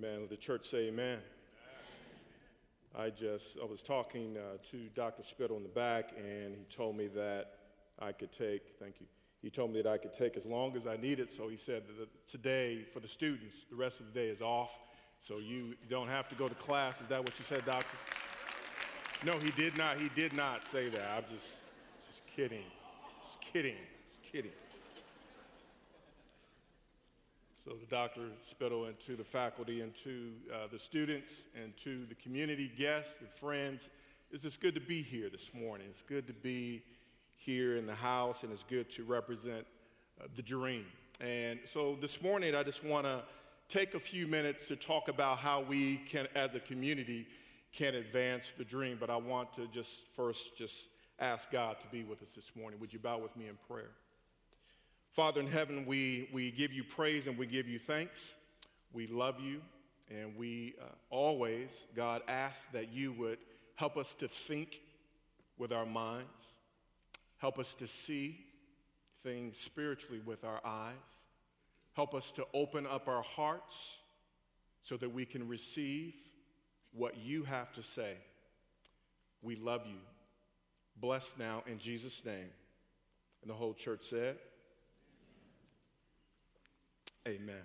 Amen. Let the church say amen. I was talking to Dr. Spittle in the back, and he told me that I could take, thank you, he told me that I could take as long as I needed, so he said that today, for the students, the rest of the day is off, so you don't have to go to class. Is that what you said, doctor? No, he did not say that. I'm just kidding. So to Dr. Spittle and to the faculty and to the students and to the community guests and friends, it's just good to be here this morning. It's good to be here in the house, and it's good to represent the dream. And so this morning, I just want to take a few minutes to talk about how we can, as a community, can advance the dream. But I want to first ask God to be with us this morning. Would you bow with me in prayer? Father in heaven, we give you praise and we give you thanks. We love you, and we always, God, ask that you would help us to think with our minds, help us to see things spiritually with our eyes, help us to open up our hearts so that we can receive what you have to say. We love you. Bless now in Jesus' name. And the whole church said, amen.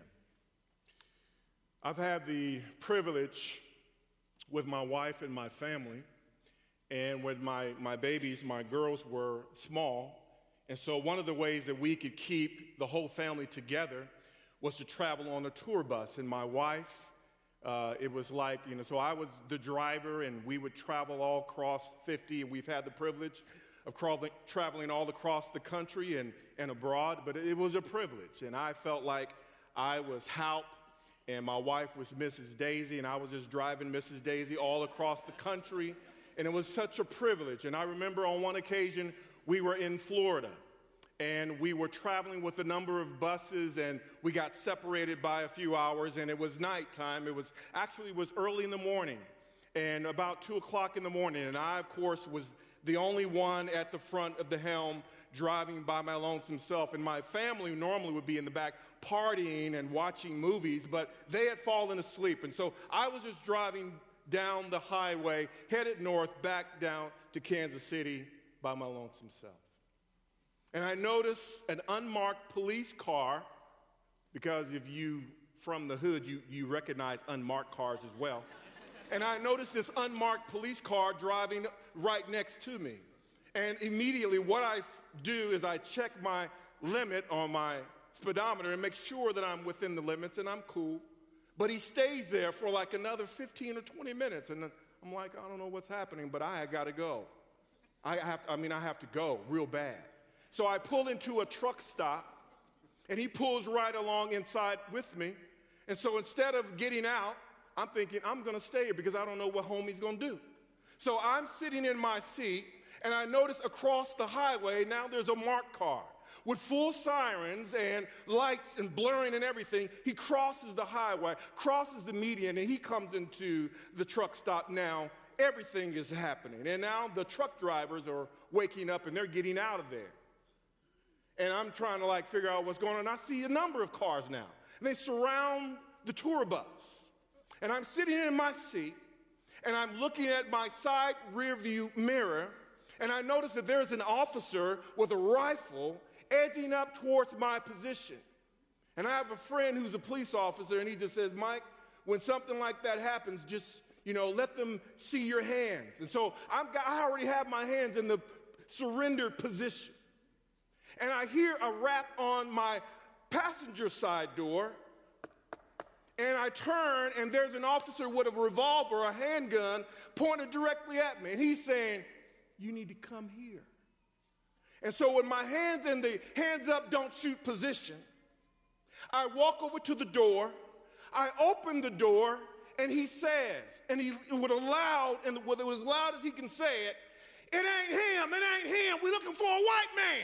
I've had the privilege with my wife and my family, and when my babies, my girls were small, and so one of the ways that we could keep the whole family together was to travel on a tour bus. And my wife, it was like, so I was the driver, and we would travel all across 50, and we've had the privilege of traveling all across the country and abroad, but it was a privilege, and I felt like I was Halp, and my wife was Mrs. Daisy, and I was just driving Mrs. Daisy all across the country, and it was such a privilege. And I remember on one occasion, we were in Florida, and we were traveling with a number of buses, and we got separated by a few hours, and it was nighttime. It was early in the morning, and about 2 o'clock in the morning, and I, of course, was the only one at the front of the helm driving by my lonesome self, and my family normally would be in the back partying and watching movies, but they had fallen asleep. And so I was just driving down the highway, headed north, back down to Kansas City by my lonesome self. And I noticed an unmarked police car, because if you from the hood, you recognize unmarked cars as well. And I noticed this unmarked police car driving right next to me. And immediately what I do is I check my limit on my speedometer and make sure that I'm within the limits and I'm cool. But he stays there for like another 15 or 20 minutes. And I'm like, I don't know what's happening, but I got to go. I have to go real bad. So I pull into a truck stop, and he pulls right along inside with me. And so instead of getting out, I'm thinking, I'm going to stay here because I don't know what homie's going to do. So I'm sitting in my seat, and I notice across the highway, now there's a marked car with full sirens and lights and blurring and everything. He crosses the highway, crosses the median, and he comes into the truck stop. Now everything is happening. And now the truck drivers are waking up, and they're getting out of there. And I'm trying to figure out what's going on. I see a number of cars now. And they surround the tour bus. And I'm sitting in my seat, and I'm looking at my side rear view mirror, and I notice that there's an officer with a rifle edging up towards my position. And I have a friend who's a police officer, and he just says, Mike, when something like that happens, just, let them see your hands. And so I already have my hands in the surrendered position. And I hear a rap on my passenger side door, and I turn, and there's an officer with a revolver, a handgun, pointed directly at me. And he's saying, you need to come here. And so with my hands in the hands up, don't shoot position, I walk over to the door, I open the door, and he says, and he with as loud as he can say it, it ain't him, we're looking for a white man.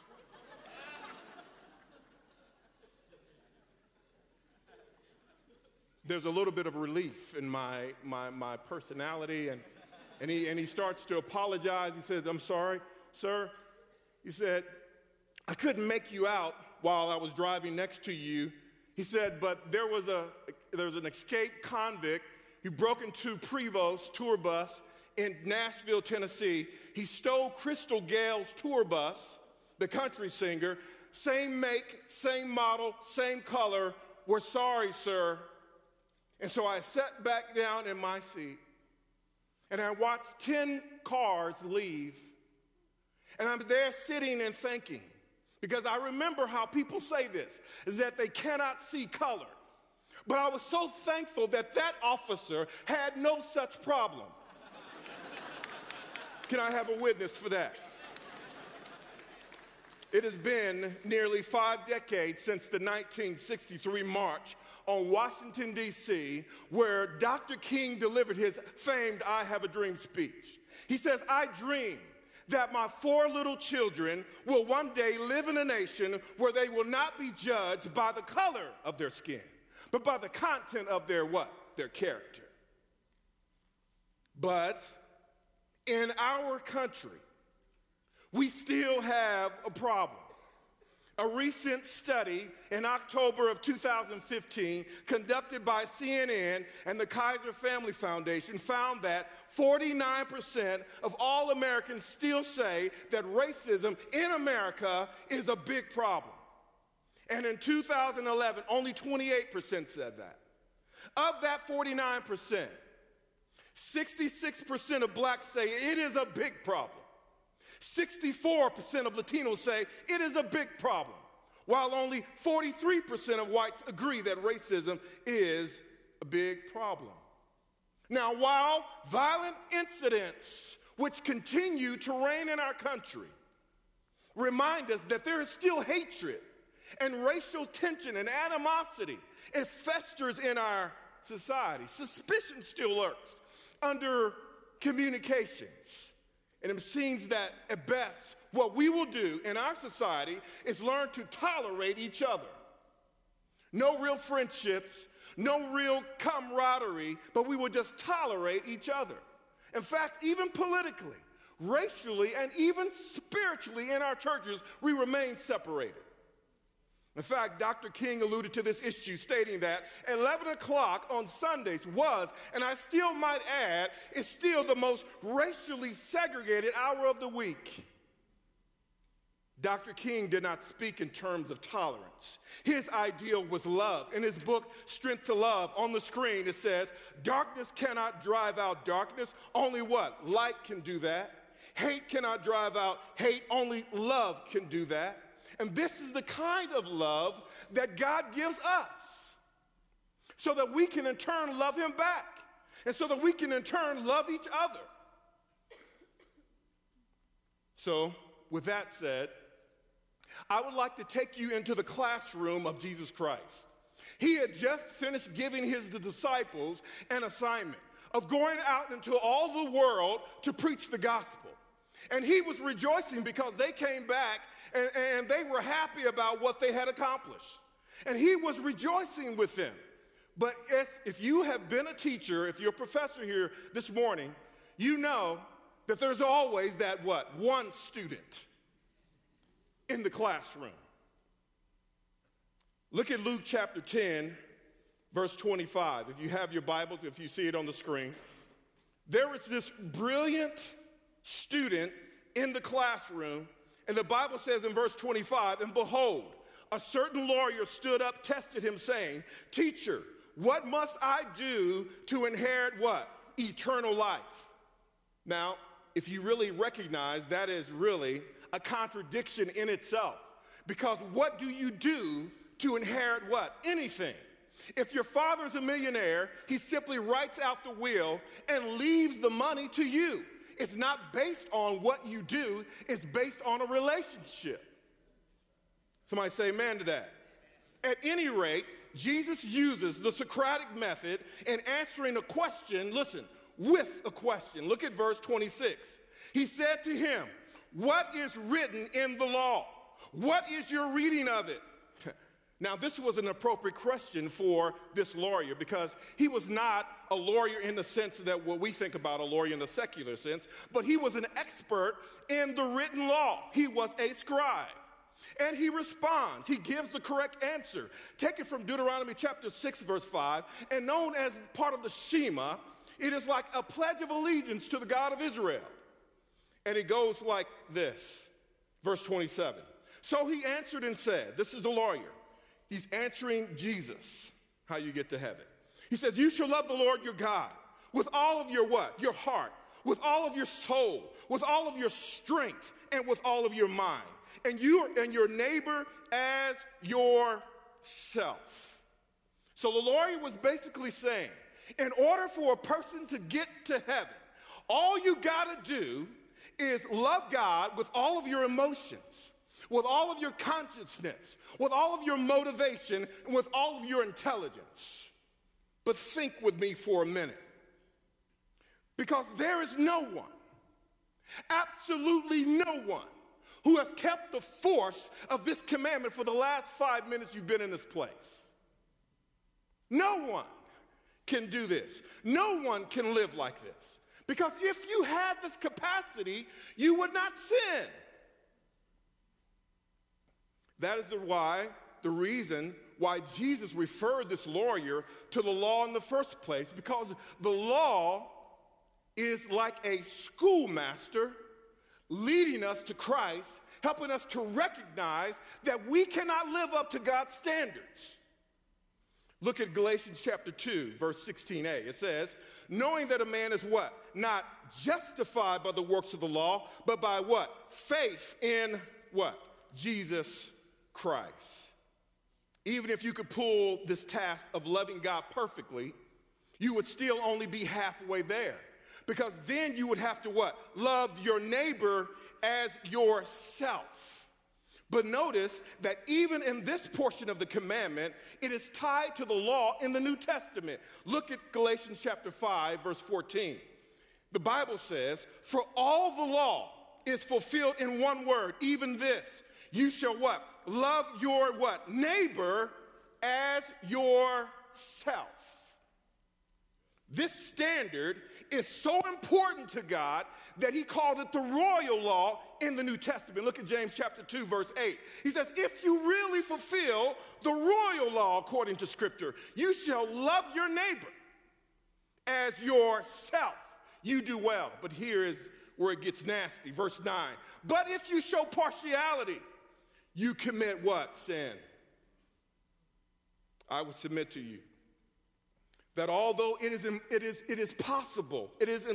There's a little bit of relief in my personality, and he starts to apologize. He says, I'm sorry, sir. He said, I couldn't make you out while I was driving next to you. He said, but there was there's an escaped convict. He broke into Prevost tour bus in Nashville, Tennessee. He stole Crystal Gale's tour bus, the country singer. Same make, same model, same color. We're sorry, sir. And so I sat back down in my seat and I watched 10 cars leave. And I'm there sitting and thinking, because I remember how people say this, is that they cannot see color. But I was so thankful that that officer had no such problem. Can I have a witness for that? It has been nearly 5 decades since the 1963 march on Washington, D.C., where Dr. King delivered his famed I Have a Dream speech. He says, I dream that my 4 little children will one day live in a nation where they will not be judged by the color of their skin, but by the content of their what? Their character. But in our country, we still have a problem. A recent study in October of 2015 conducted by CNN and the Kaiser Family Foundation found that 49% of all Americans still say that racism in America is a big problem. And in 2011, only 28% said that. Of that 49%, 66% of blacks say it is a big problem. 64% of Latinos say it is a big problem, while only 43% of whites agree that racism is a big problem. Now, while violent incidents which continue to reign in our country remind us that there is still hatred and racial tension and animosity, it festers in our society. Suspicion still lurks under communications. And it seems that at best, what we will do in our society is learn to tolerate each other. No real friendships, no real camaraderie, but we will just tolerate each other. In fact, even politically, racially, and even spiritually in our churches, we remain separated. In fact, Dr. King alluded to this issue, stating that 11 o'clock on Sundays was, and I still might add, is still the most racially segregated hour of the week. Dr. King did not speak in terms of tolerance. His ideal was love. In his book, Strength to Love, on the screen it says, darkness cannot drive out darkness, only what? Light can do that. Hate cannot drive out hate, only love can do that. And this is the kind of love that God gives us so that we can in turn love him back and so that we can in turn love each other. So, with that said, I would like to take you into the classroom of Jesus Christ. He had just finished giving his disciples an assignment of going out into all the world to preach the gospel. And he was rejoicing because they came back and they were happy about what they had accomplished. And he was rejoicing with them. But if you have been a teacher, if you're a professor here this morning, you know that there's always that what? One student in the classroom. Look at Luke chapter 10, verse 25. If you have your Bibles, if you see it on the screen. There is this brilliant student in the classroom, and the Bible says in verse 25, and behold, a certain lawyer stood up, tested him, saying, Teacher, what must I do to inherit what? Eternal life. Now, if you really recognize that is really a contradiction in itself, because what do you do to inherit what? Anything. If your father's a millionaire, he simply writes out the will and leaves the money to you. It's not based on what you do, it's based on a relationship. Somebody say amen to that. At any rate, Jesus uses the Socratic method in answering a question, listen, with a question. Look at verse 26. He said to him, what is written in the law? What is your reading of it? Now, this was an appropriate question for this lawyer because he was not a lawyer in the sense that what we think about a lawyer in the secular sense, but he was an expert in the written law. He was a scribe. And he responds. He gives the correct answer. Taken from Deuteronomy chapter 6, verse 5, and known as part of the Shema, it is like a pledge of allegiance to the God of Israel. And it goes like this, verse 27. So he answered and said, this is the lawyer. He's answering Jesus, how you get to heaven. He says, you shall love the Lord your God with all of your what? Your heart, with all of your soul, with all of your strength, and with all of your mind. And your neighbor as yourself. So the lawyer was basically saying, in order for a person to get to heaven, all you gotta do is love God with all of your emotions, with all of your consciousness, with all of your motivation, and with all of your intelligence. But think with me for a minute. Because there is no one, absolutely no one, who has kept the force of this commandment for the last 5 minutes you've been in this place. No one can do this. No one can live like this. Because if you had this capacity, you would not sin. That is the reason why Jesus referred this lawyer to the law in the first place, because the law is like a schoolmaster leading us to Christ, helping us to recognize that we cannot live up to God's standards. Look at Galatians chapter 2, verse 16a. It says, knowing that a man is what? Not justified by the works of the law, but by what? Faith in what? Jesus Christ. Even if you could pull this task of loving God perfectly, you would still only be halfway there. Because then you would have to what? Love your neighbor as yourself. But notice that even in this portion of the commandment, it is tied to the law in the New Testament. Look at Galatians chapter 5, verse 14. The Bible says, for all the law is fulfilled in one word, even this. You shall what? Love your what? Neighbor as yourself. This standard is so important to God that he called it the royal law in the New Testament. Look at James chapter 2, verse 8. He says, if you really fulfill the royal law according to Scripture, you shall love your neighbor as yourself. You do well. But here is where it gets nasty. Verse 9. But if you show partiality, you commit what? Sin. I would submit to you that although it is impossible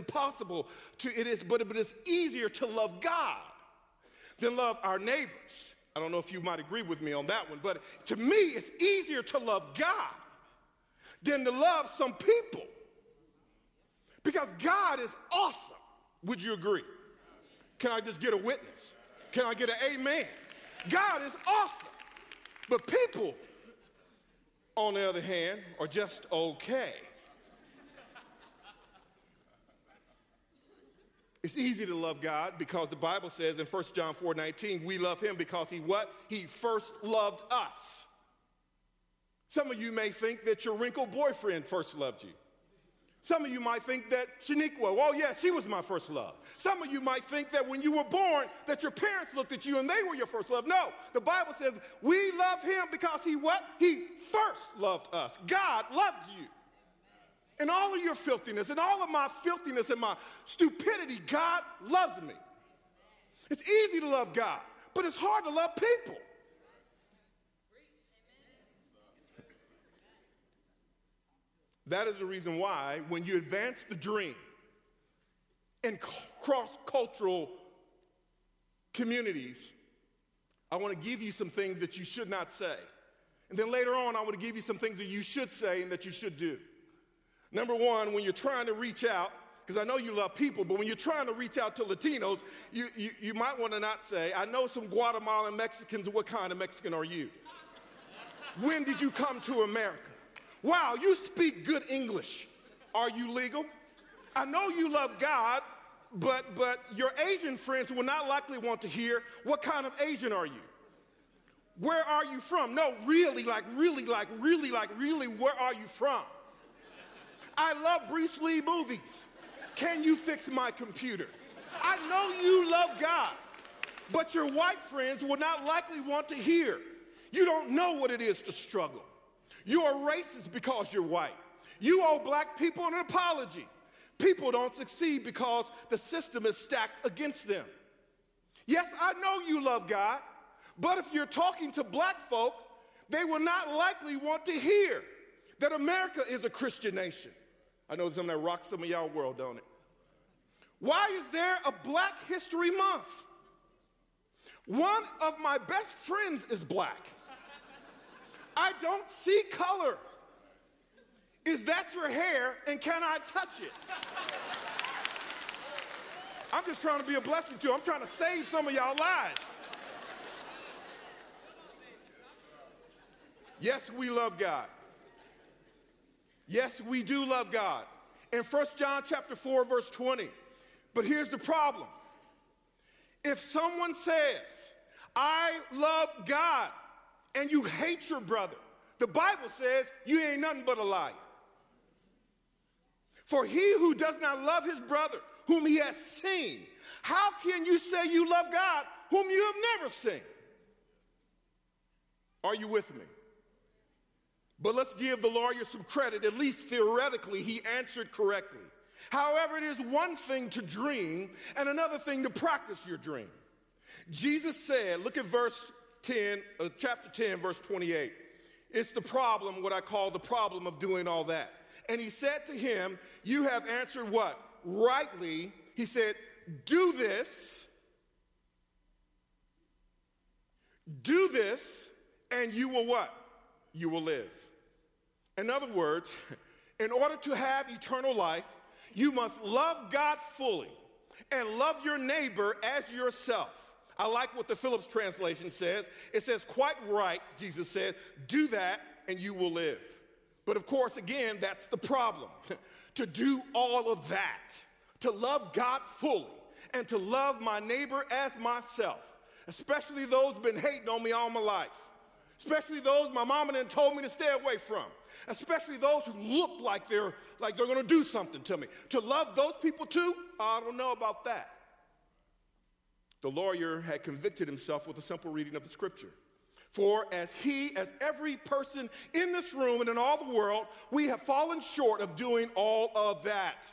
but it is easier to love God than love our neighbors. I don't know if you might agree with me on that one, but to me it's easier to love God than to love some people, because God is awesome. Would you agree? Can I just get a witness? Can I get an amen? God is awesome, but people, on the other hand, are just okay. It's easy to love God because the Bible says in 1 John 4:19, we love him because he what? He first loved us. Some of you may think that your wrinkled boyfriend first loved you. Some of you might think that Shaniqua, oh yeah, she was my first love. Some of you might think that when you were born that your parents looked at you and they were your first love. No, the Bible says we love him because he what? He first loved us. God loved you. And all of your filthiness and all of my filthiness and my stupidity, God loves me. It's easy to love God, but it's hard to love people. That is the reason why when you advance the dream in cross-cultural communities, I want to give you some things that you should not say. And then later on, I want to give you some things that you should say and that you should do. Number one, when you're trying to reach out, because I know you love people, but when you're trying to reach out to Latinos, you might want to not say, I know some Guatemalan Mexicans. What kind of Mexican are you? When did you come to America? Wow, you speak good English. Are you legal? I know you love God, but your Asian friends will not likely want to hear, what kind of Asian are you? Where are you from? No, really, where are you from? I love Bruce Lee movies. Can you fix my computer? I know you love God, But your white friends will not likely want to hear. You don't know what it is to struggle. You are racist because you're white. You owe black people an apology. People don't succeed because the system is stacked against them. Yes, I know you love God, but if you're talking to black folk, they will not likely want to hear that America is a Christian nation. I know something that rocks some of y'all world, don't it? Why is there a Black History Month? One of my best friends is black. I don't see color. Is that your hair and can I touch it? I'm just trying to be a blessing to you. I'm trying to save some of y'all lives. Yes, we love God. Yes, we do love God. In 1 John chapter 4, verse 20. But here's the problem. If someone says, I love God, and you hate your brother, the Bible says you ain't nothing but a liar. For he who does not love his brother, whom he has seen, how can you say you love God, whom you have never seen? Are you with me? But let's give the lawyer some credit. At least theoretically, he answered correctly. However, it is one thing to dream and another thing to practice your dream. Jesus said, look at chapter 10, verse 28. It's the problem, what I call the problem of doing all that. And he said to him, you have answered what? Rightly. He said, do this, and you will what? You will live. In other words, in order to have eternal life, you must love God fully and love your neighbor as yourself. I like what the Phillips translation says. It says, quite right, Jesus said, do that and you will live. But of course, again, that's the problem. To do all of that, to love God fully and to love my neighbor as myself, especially those who've been hating on me all my life, especially those my mama done told me to stay away from, especially those who look like they're going to do something to me. To love those people too, I don't know about that. The lawyer had convicted himself with a simple reading of the scripture. For as every person in this room and in all the world, we have fallen short of doing all of that.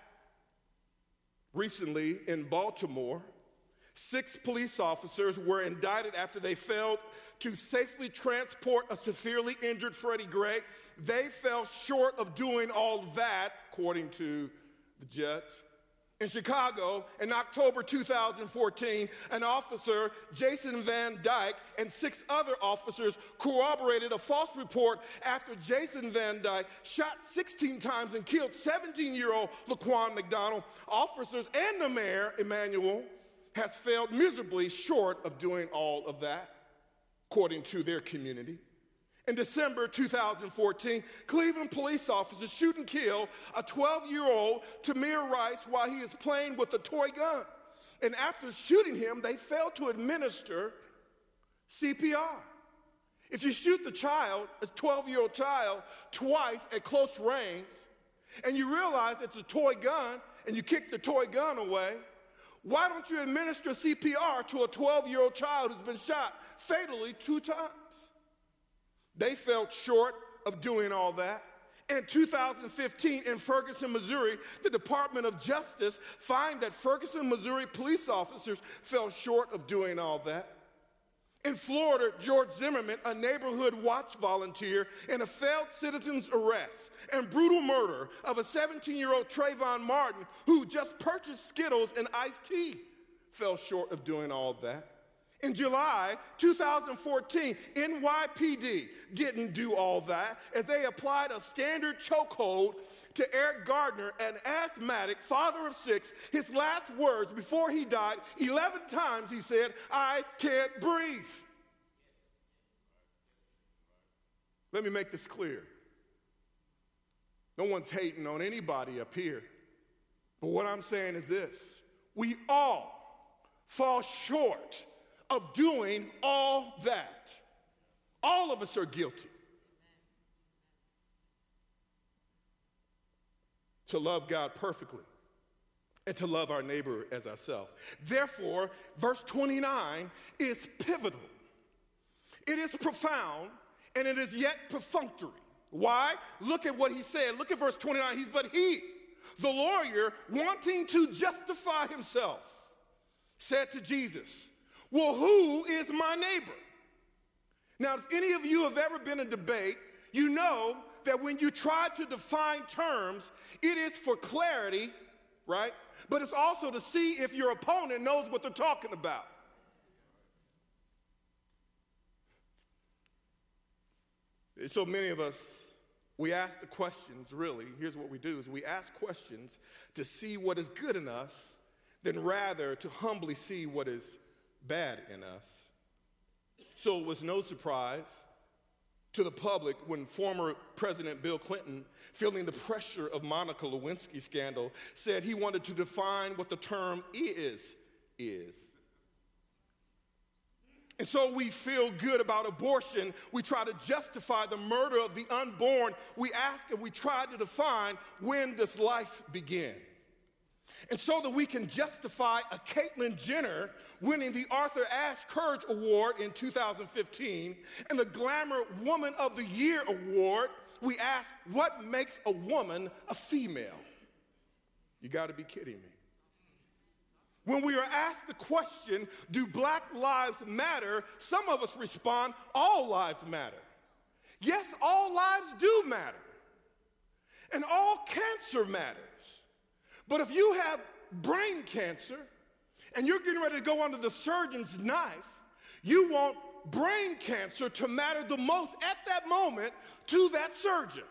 Recently in Baltimore, 6 police officers were indicted after they failed to safely transport a severely injured Freddie Gray. They fell short of doing all that, according to the judge. In Chicago, in October 2014, an officer, Jason Van Dyke, and 6 other officers corroborated a false report after Jason Van Dyke shot 16 times and killed 17-year-old Laquan McDonald. Officers and the mayor, Emanuel, has failed miserably short of doing all of that, according to their community. In December 2014, Cleveland police officers shoot and kill a 12-year-old Tamir Rice while he is playing with a toy gun. And after shooting him, they failed to administer CPR. If you shoot the child, a 12-year-old child, twice at close range, and you realize it's a toy gun, and you kick the toy gun away, why don't you administer CPR to a 12-year-old child who's been shot fatally 2 times? They fell short of doing all that. In 2015, in Ferguson, Missouri, the Department of Justice found that Ferguson, Missouri police officers fell short of doing all that. In Florida, George Zimmerman, a neighborhood watch volunteer, in a failed citizen's arrest and brutal murder of a 17-year-old Trayvon Martin, who just purchased Skittles and iced tea, fell short of doing all that. In July 2014, NYPD didn't do all that as they applied a standard chokehold to Eric Gardner, an asthmatic father of 6. His last words before he died, 11 times he said, I can't breathe. Let me make this clear. No one's hating on anybody up here. But what I'm saying is this. We all fall short of doing all that. All of us are guilty. To love God perfectly and to love our neighbor as ourselves. Therefore, verse 29 is pivotal. It is profound, and it is yet perfunctory. Why? Look at what he said. Look at verse 29. But he, the lawyer, wanting to justify himself, said to Jesus, well, who is my neighbor? Now, if any of you have ever been in a debate, you know that when you try to define terms, it is for clarity, right? But it's also to see if your opponent knows what they're talking about. So many of us, we ask the questions, really. Here's what we do, is we ask questions to see what is good in us, than rather to humbly see what is bad in us. So it was no surprise to the public when former President Bill Clinton, feeling the pressure of Monica Lewinsky scandal, said he wanted to define what the term is. And so we feel good about abortion. We try to justify the murder of the unborn. We ask and we try to define, when does life begin? And so that we can justify a Caitlyn Jenner winning the Arthur Ashe Courage Award in 2015 and the Glamour Woman of the Year Award, we ask, what makes a woman a female? You got to be kidding me. When we are asked the question, do black lives matter? Some of us respond, all lives matter. Yes, all lives do matter. And all cancer matters. But if you have brain cancer and you're getting ready to go under the surgeon's knife, you want brain cancer to matter the most at that moment to that surgeon.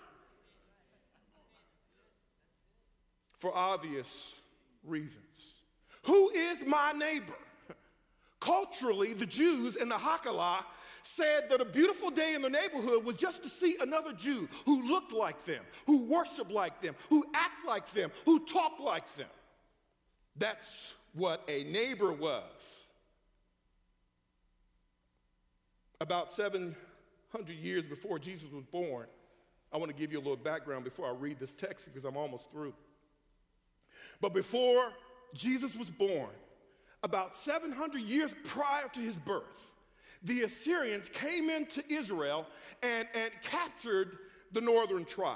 For obvious reasons. Who is my neighbor? Culturally, the Jews in the Hakalah said that a beautiful day in the neighborhood was just to see another Jew who looked like them, who worshiped like them, who act like them, who talked like them. That's what a neighbor was. About 700 years before Jesus was born, I want to give you a little background before I read this text because I'm almost through. But before Jesus was born, about 700 years prior to his birth, the Assyrians came into Israel and captured the northern tribe.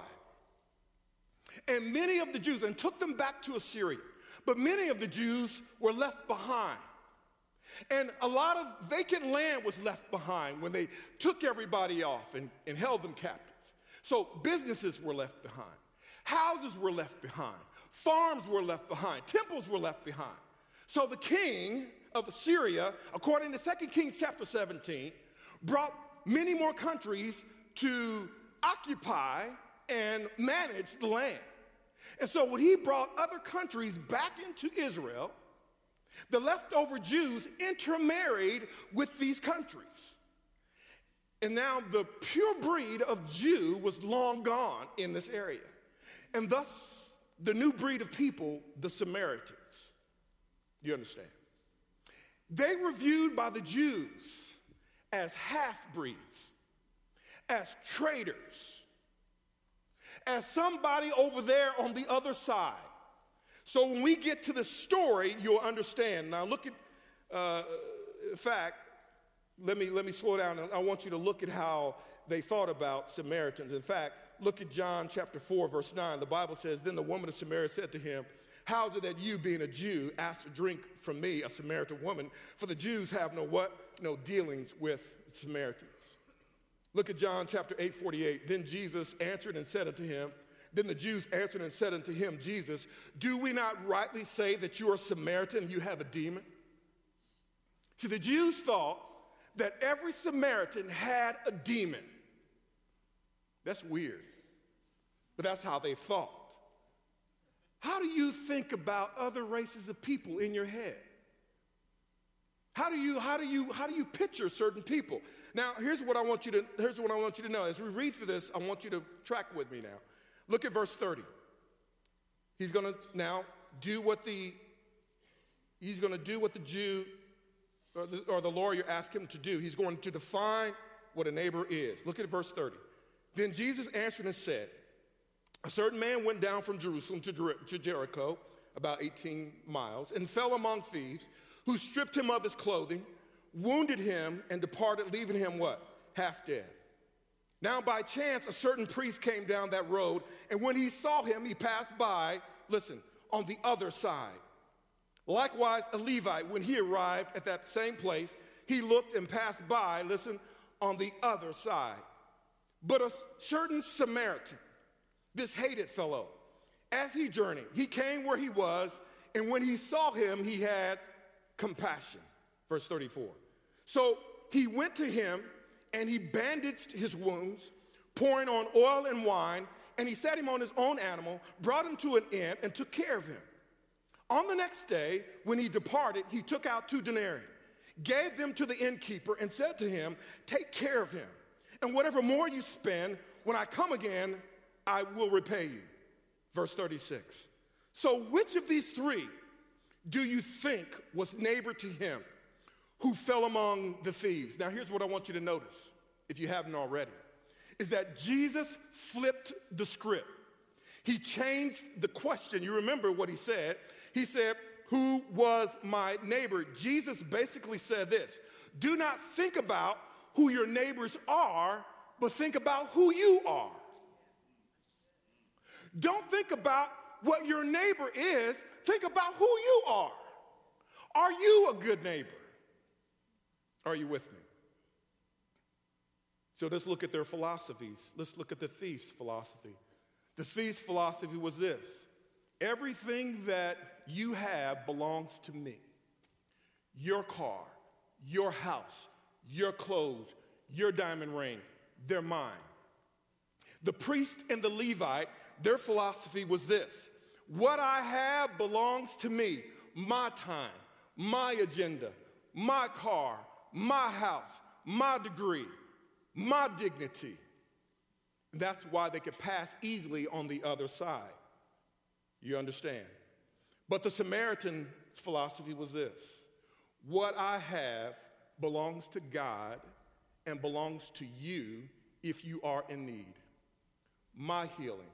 And many of the Jews, and took them back to Assyria, but many of the Jews were left behind. And a lot of vacant land was left behind when they took everybody off and held them captive. So businesses were left behind. Houses were left behind. Farms were left behind. Temples were left behind. So the king of Assyria, according to 2 Kings chapter 17, brought many more countries to occupy and manage the land. And so when he brought other countries back into Israel, the leftover Jews intermarried with these countries. And now the pure breed of Jew was long gone in this area. And thus, the new breed of people, the Samaritans. You understand? They were viewed by the Jews as half-breeds, as traitors, as somebody over there on the other side. So when we get to the story, you'll understand. Now look at, in fact, let me slow down. I want you to look at how they thought about Samaritans. In fact, look at John chapter 4, verse 9. The Bible says, then the woman of Samaria said to him, how is it that you, being a Jew, ask to drink from me, a Samaritan woman? For the Jews have no what? No dealings with Samaritans. Look at John chapter 8, 48. Then Jesus answered and said unto him, then the Jews answered and said unto him, Jesus, do we not rightly say that you are Samaritan and you have a demon? See, the Jews thought that every Samaritan had a demon. That's weird, but that's how they thought. How do you think about other races of people in your head? How do you picture certain people? Now, here's what I want you to know. As we read through this, I want you to track with me now. Look at verse 30. He's going to now do what the Jew or the lawyer asked him to do. He's going to define what a neighbor is. Look at verse 30. Then Jesus answered and said, a certain man went down from Jerusalem to Jericho, about 18 miles, and fell among thieves, who stripped him of his clothing, wounded him, and departed, leaving him what? Half dead. Now by chance, a certain priest came down that road, and when he saw him, he passed by, listen, on the other side. Likewise, a Levite, when he arrived at that same place, he looked and passed by, listen, on the other side. But a certain Samaritan, this hated fellow, as he journeyed, he came where he was, and when he saw him, he had compassion. Verse 34. So he went to him, and he bandaged his wounds, pouring on oil and wine, and he set him on his own animal, brought him to an inn, and took care of him. On the next day, when he departed, he took out 2 denarii, gave them to the innkeeper, and said to him, take care of him, and whatever more you spend, when I come again, I will repay you. Verse 36. So which of these 3 do you think was neighbor to him who fell among the thieves? Now here's what I want you to notice, if you haven't already, is that Jesus flipped the script. He changed the question. You remember what he said. He said, who was my neighbor? Jesus basically said this: do not think about who your neighbors are, but think about who you are. Don't think about what your neighbor is, think about who you are. Are you a good neighbor? Are you with me? So let's look at their philosophies. Let's look at the thief's philosophy. The thief's philosophy was this: everything that you have belongs to me. Your car, your house, your clothes, your diamond ring, they're mine. The priest and the Levite, their philosophy was this: what I have belongs to me. My time, my agenda, my car, my house, my degree, my dignity. That's why they could pass easily on the other side. You understand? But the Samaritan's philosophy was this: what I have belongs to God and belongs to you if you are in need. My healing,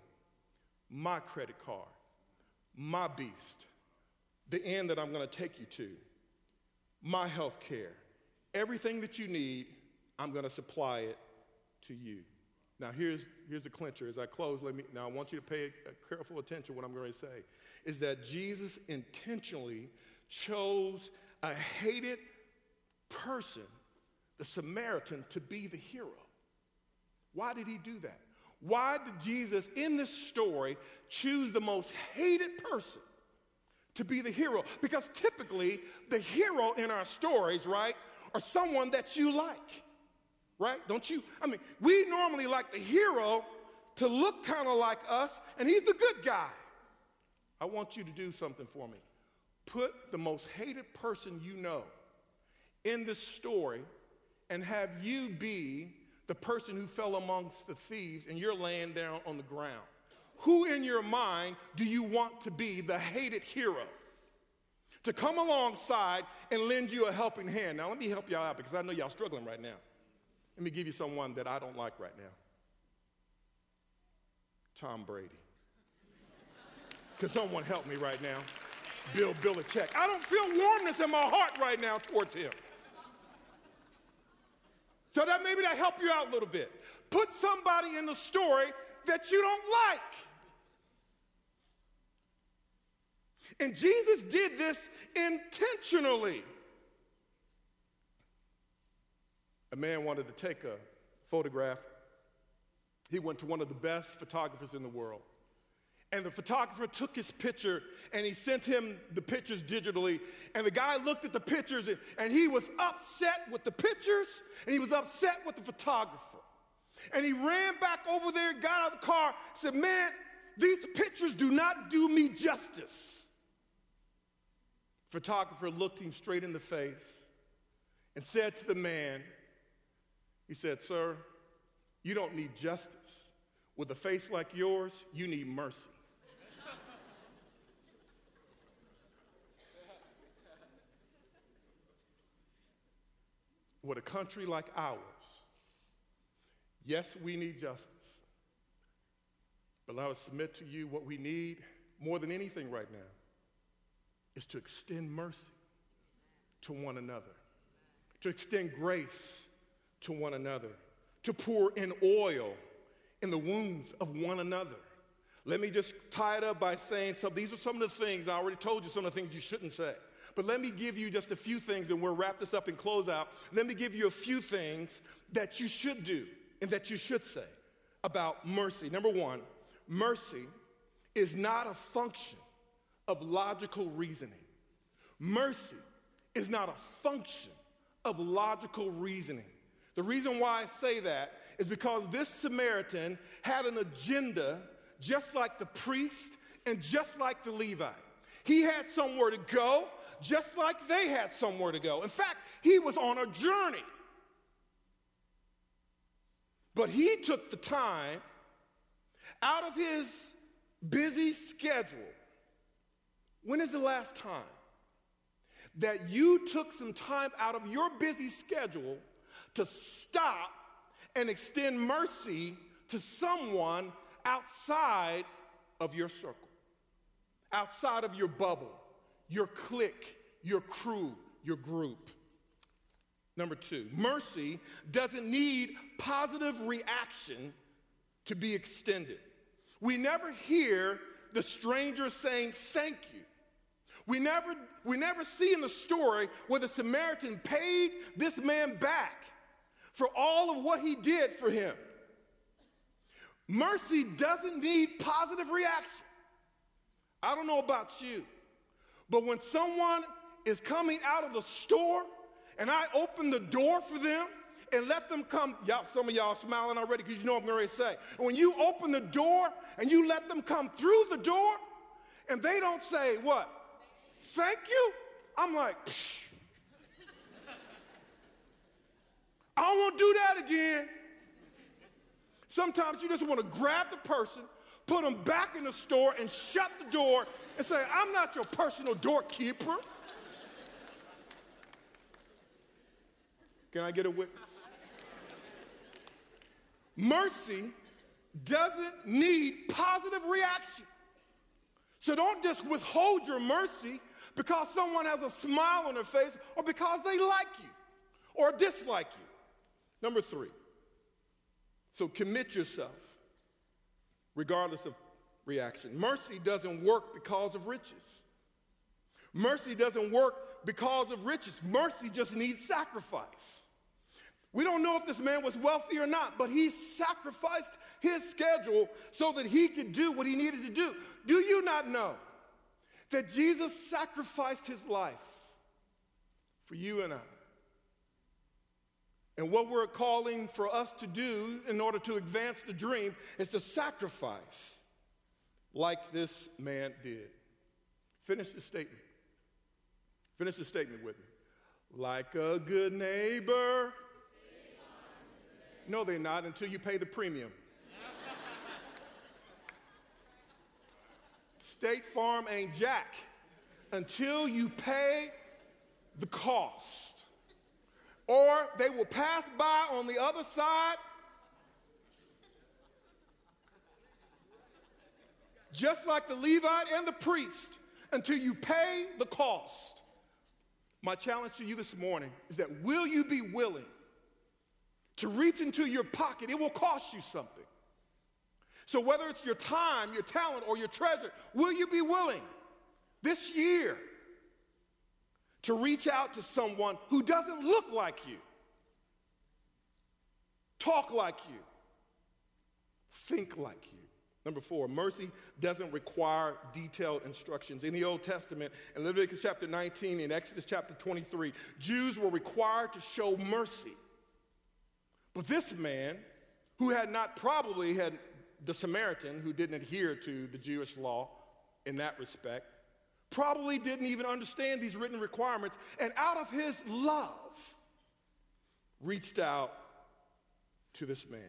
my credit card, my beast, the end that I'm going to take you to, my health care, everything that you need, I'm going to supply it to you. Now here's the clincher. As I close, I want you to pay careful attention to what I'm going to say, is that Jesus intentionally chose a hated person, the Samaritan, to be the hero. Why did he do that? Why did Jesus, in this story, choose the most hated person to be the hero? Because typically, the hero in our stories, right, are someone that you like, right? Don't you? I mean, we normally like the hero to look kind of like us, and he's the good guy. I want you to do something for me. Put the most hated person you know in this story and have you be the person who fell amongst the thieves and you're laying down on the ground. Who in your mind do you want to be the hated hero? To come alongside and lend you a helping hand. Now let me help y'all out because I know y'all struggling right now. Let me give you someone that I don't like right now. Tom Brady. Can someone help me right now? Bill Belichick. I don't feel warmness in my heart right now towards him. So that maybe that help you out a little bit. Put somebody in the story that you don't like. And Jesus did this intentionally. A man wanted to take a photograph. He went to one of the best photographers in the world. And the photographer took his picture and he sent him the pictures digitally. And the guy looked at the pictures and he was upset with the pictures and he was upset with the photographer. And he ran back over there, got out of the car, said, man, these pictures do not do me justice. Photographer looked him straight in the face and said to the man, he said, sir, you don't need justice. With a face like yours, you need mercy. With a country like ours, yes, we need justice. But I would submit to you what we need more than anything right now is to extend mercy to one another, to extend grace to one another, to pour in oil in the wounds of one another. Let me just tie it up by saying these are some of the things, I already told you some of the things you shouldn't say. But let me give you just a few things, and we'll wrap this up and close out. Let me give you a few things that you should do and that you should say about mercy. Number one, mercy is not a function of logical reasoning. Mercy is not a function of logical reasoning. The reason why I say that is because this Samaritan had an agenda just like the priest and just like the Levite. He had somewhere to go, just like they had somewhere to go. In fact, he was on a journey. But he took the time out of his busy schedule. When is the last time that you took some time out of your busy schedule to stop and extend mercy to someone outside of your circle, outside of your bubble, your clique, your crew, your group? Number two, mercy doesn't need positive reaction to be extended. We never hear the stranger saying thank you. We never see in the story where the Samaritan paid this man back for all of what he did for him. Mercy doesn't need positive reaction. I don't know about you, but when someone is coming out of the store and I open the door for them and let them come, some of y'all smiling already because you know what I'm going to say. And when you open the door and you let them come through the door and they don't say what? Thank you? I'm like, psh. I don't want to do that again. Sometimes you just want to grab the person, put them back in the store and shut the door and say, I'm not your personal doorkeeper. Can I get a witness? Mercy doesn't need positive reaction. So don't just withhold your mercy because someone has a smile on their face or because they like you or dislike you. Number three, so commit yourself regardless of reaction. Mercy doesn't work because of riches. Mercy doesn't work because of riches. Mercy just needs sacrifice. We don't know if this man was wealthy or not, but he sacrificed his schedule so that he could do what he needed to do. Do you not know that Jesus sacrificed his life for you and I? And what we're calling for us to do in order to advance the dream is to sacrifice like this man did. Finish the statement. Finish the statement with me. Like a good neighbor. No, they're not until you pay the premium. State Farm ain't jack until you pay the cost. Or they will pass by on the other side just like the Levite and the priest until you pay the cost. My challenge to you this morning is that will you be willing to reach into your pocket? It will cost you something. So whether it's your time, your talent, or your treasure, will you be willing this year to reach out to someone who doesn't look like you, talk like you, think like you? Number four, mercy doesn't require detailed instructions. In the Old Testament, in Leviticus chapter 19, in Exodus chapter 23, Jews were required to show mercy. But this man, who had the Samaritan, who didn't adhere to the Jewish law in that respect, probably didn't even understand these written requirements, and out of his love, reached out to this man.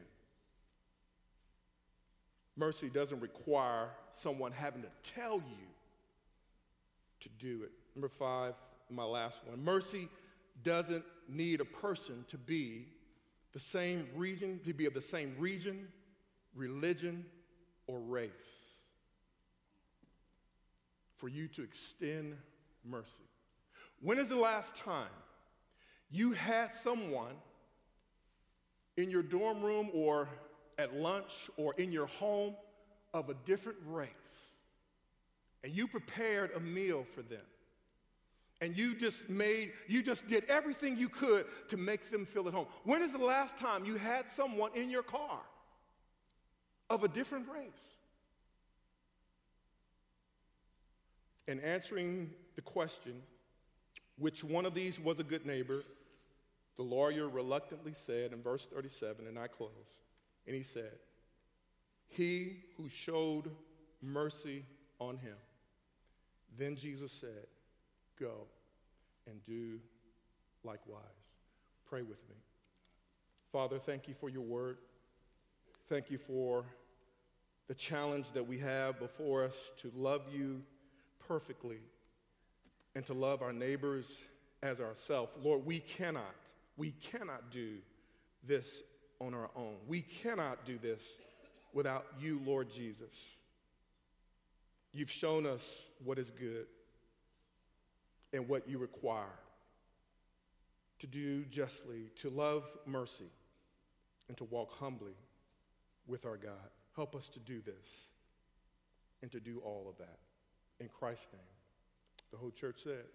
Mercy doesn't require someone having to tell you to do it. Number five, my last one. Mercy doesn't need a person to be of the same region, religion, or race for you to extend mercy. When is the last time you had someone in your dorm room or at lunch or in your home of a different race, and you prepared a meal for them, and you just did everything you could to make them feel at home? When is the last time you had someone in your car of a different race? In answering the question, which one of these was a good neighbor, the lawyer reluctantly said in verse 37, and I close, and he said, he who showed mercy on him. Then Jesus said, go and do likewise. Pray with me. Father, thank you for your word. Thank you for the challenge that we have before us to love you perfectly and to love our neighbors as ourselves. Lord, we cannot do this on our own. We cannot do this without you, Lord Jesus. You've shown us what is good and what you require to do justly, to love mercy, and to walk humbly with our God. Help us to do this and to do all of that. In Christ's name, the whole church said.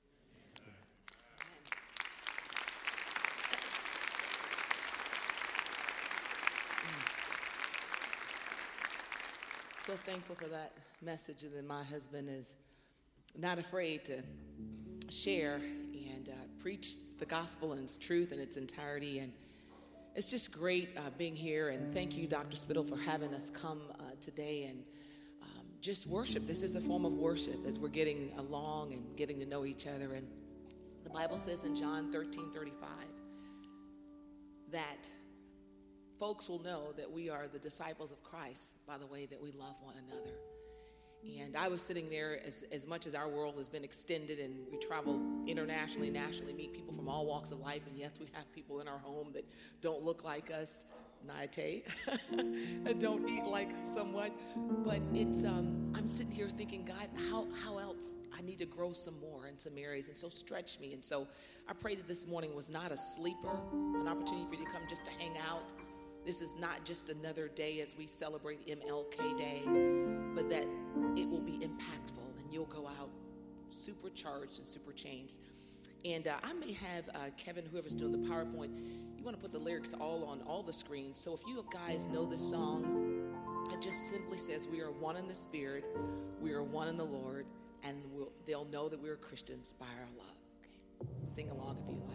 So thankful for that message, and then my husband is not afraid to share and preach the gospel and its truth in its entirety. And it's just great being here, and thank you, Dr. Spittle, for having us come today and just worship. This is a form of worship as we're getting along and getting to know each other. And the Bible says in John 13:35 that folks will know that we are the disciples of Christ by the way that we love one another. And I was sitting there, as much as our world has been extended and we travel internationally, nationally, meet people from all walks of life, and yes, we have people in our home that don't look like us, naite, and don't eat like somewhat, but it's, I'm sitting here thinking, God, how else? I need to grow some more in some areas, and so stretch me. And so I pray that this morning was not a sleeper, an opportunity for you to come just to hang out. This is not just another day as we celebrate MLK Day, but that it will be impactful and you'll go out supercharged and super changed. And I may have Kevin, whoever's doing the PowerPoint, you want to put the lyrics all on all the screens. So if you guys know this song, it just simply says, we are one in the Spirit, we are one in the Lord, and they'll know that we are Christians by our love. Okay, sing along if you like.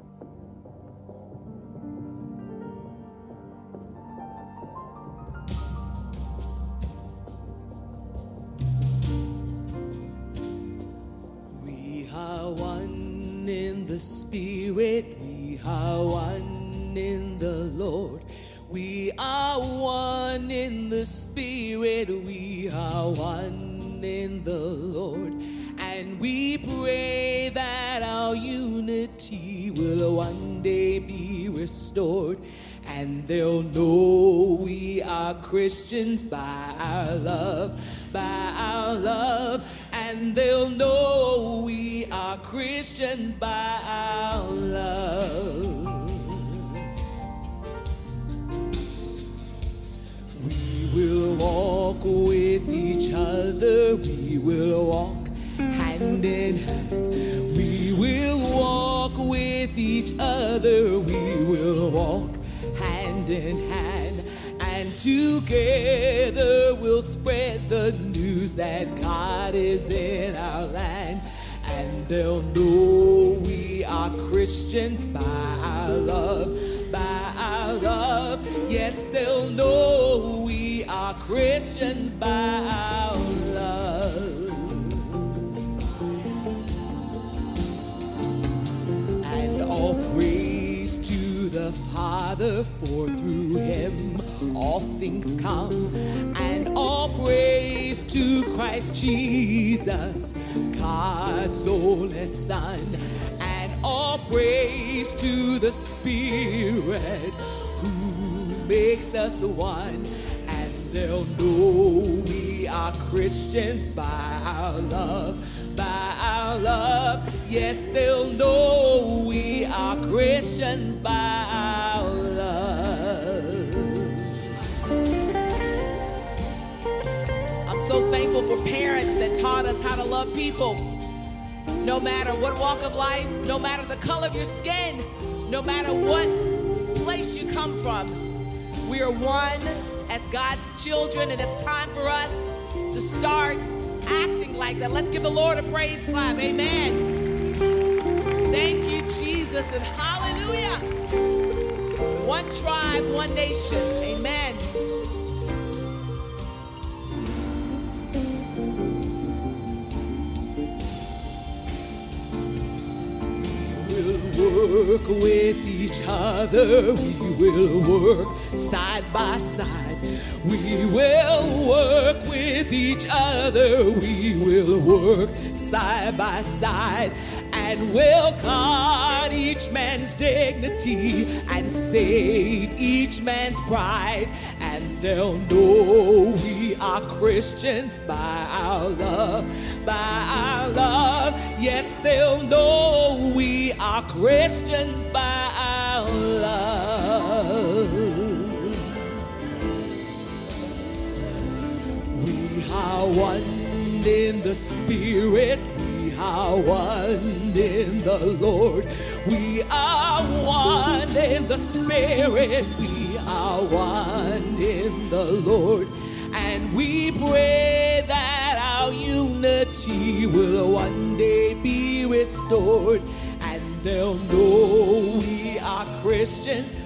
In the Spirit, we are one in the Lord. We are one in the Spirit, we are one in the Lord. And we pray that our unity will one day be restored. And they'll know we are Christians by our love, by our love. And they'll know we are Christians by our love. We will walk with each other. We will walk hand in hand. We will walk with each other. We will walk hand in hand. And together we'll spread the news that God is in our land. And they'll know we are Christians by our love, by our love. Yes, they'll know we are Christians by our love. And all praise to the Father, for through him all things come, and all praise to Christ Jesus, God's only Son, and all praise to the Spirit who makes us one. And they'll know we are Christians by our love, by our our love. Yes, they'll know we are Christians by our love. I'm so thankful for parents that taught us how to love people. No matter what walk of life, no matter the color of your skin, no matter what place you come from, we are one as God's children, and it's time for us to start acting like that. Let's give the Lord a praise clap. Amen. Thank you, Jesus, and hallelujah. One tribe, one nation. Amen. Work with each other, we will work side by side. We will work with each other, we will work side by side. And we'll guard each man's dignity and save each man's pride. And they'll know we are Christians by our love, by our love. Yes, they'll know we are Christians by our love. We are one in the Spirit. We are one in the Lord. We are one in the Spirit. We are one in the Lord. And we pray that our unity will one day be restored. And they'll know we are Christians